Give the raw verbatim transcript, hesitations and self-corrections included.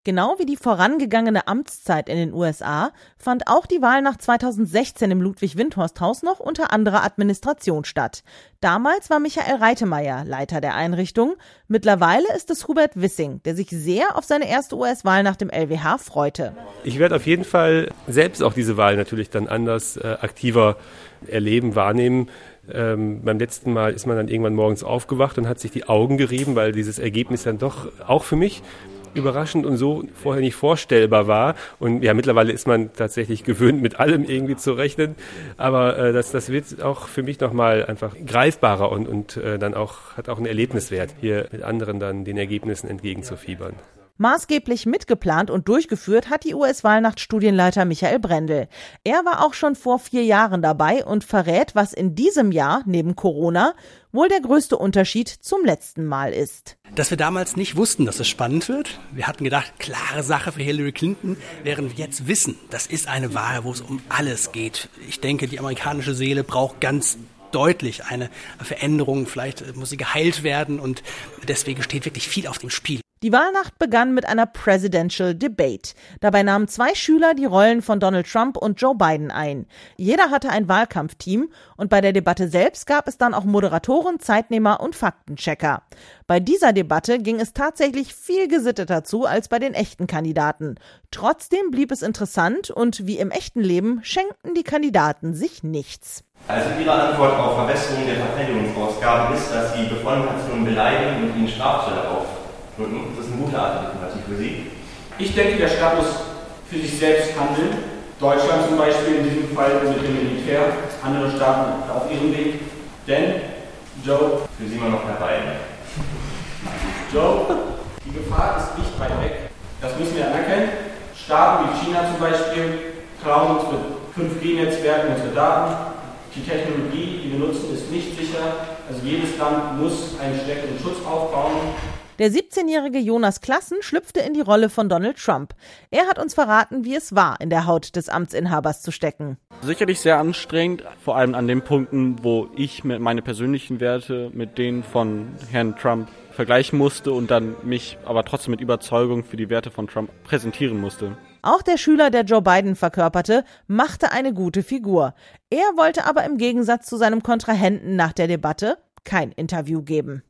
Genau wie die vorangegangene Amtszeit in den U S A fand auch die Wahlnacht zweitausendsechzehn im Ludwig-Windhorst-Haus noch unter anderer Administration statt. Damals war Michael Reitemeyer Leiter der Einrichtung. Mittlerweile ist es Hubert Wissing, der sich sehr auf seine erste U S-Wahlnacht im L W H freute. Ich werde auf jeden Fall selbst auch diese Wahl natürlich dann anders äh, aktiver erleben, wahrnehmen. Ähm, beim letzten Mal ist man dann irgendwann morgens aufgewacht und hat sich die Augen gerieben, weil dieses Ergebnis dann doch auch für mich überraschend und so vorher nicht vorstellbar war. Und ja, mittlerweile ist man tatsächlich gewöhnt, mit allem irgendwie zu rechnen. Aber äh, das, das wird auch für mich nochmal einfach greifbarer und, und äh, dann auch hat auch einen Erlebniswert, hier mit anderen dann den Ergebnissen entgegenzufiebern. Maßgeblich mitgeplant und durchgeführt hat die U S-Wahlnacht-Studienleiter Michael Brendel. Er war auch schon vor vier Jahren dabei und verrät, was in diesem Jahr, neben Corona, wohl der größte Unterschied zum letzten Mal ist. Dass wir damals nicht wussten, dass es spannend wird. Wir hatten gedacht, klare Sache für Hillary Clinton, während wir jetzt wissen, das ist eine Wahl, wo es um alles geht. Ich denke, die amerikanische Seele braucht ganz deutlich eine Veränderung. Vielleicht muss sie geheilt werden und deswegen steht wirklich viel auf dem Spiel. Die Wahlnacht begann mit einer Presidential Debate. Dabei nahmen zwei Schüler die Rollen von Donald Trump und Joe Biden ein. Jeder hatte ein Wahlkampfteam und bei der Debatte selbst gab es dann auch Moderatoren, Zeitnehmer und Faktenchecker. Bei dieser Debatte ging es tatsächlich viel gesitteter zu als bei den echten Kandidaten. Trotzdem blieb es interessant und wie im echten Leben schenkten die Kandidaten sich nichts. Also Ihre Antwort auf Verbesserung der Verteidigungsausgaben ist, dass Sie Bevollmächtigungen beleidigen und Ihnen Strafzölle aufdrücken. Das ist eine gute Art der Diplomatie für Sie. Ich denke, der Staat muss für sich selbst handeln. Deutschland zum Beispiel in diesem Fall mit dem Militär, andere Staaten auf ihrem Weg. Denn, Joe, für Sie immer noch Herr Biden. Joe, die Gefahr ist nicht weit weg. Das müssen wir anerkennen. Staaten wie China zum Beispiel trauen uns mit fünf G Netzwerken unsere Daten. Die Technologie, die wir nutzen, ist nicht sicher. Also jedes Land muss einen stärkeren Schutz aufbauen. Der siebzehnjährige Jonas Klassen schlüpfte in die Rolle von Donald Trump. Er hat uns verraten, wie es war, in der Haut des Amtsinhabers zu stecken. Sicherlich sehr anstrengend, vor allem an den Punkten, wo ich mit meine persönlichen Werte mit denen von Herrn Trump vergleichen musste und dann mich aber trotzdem mit Überzeugung für die Werte von Trump präsentieren musste. Auch der Schüler, der Joe Biden verkörperte, machte eine gute Figur. Er wollte aber im Gegensatz zu seinem Kontrahenten nach der Debatte kein Interview geben.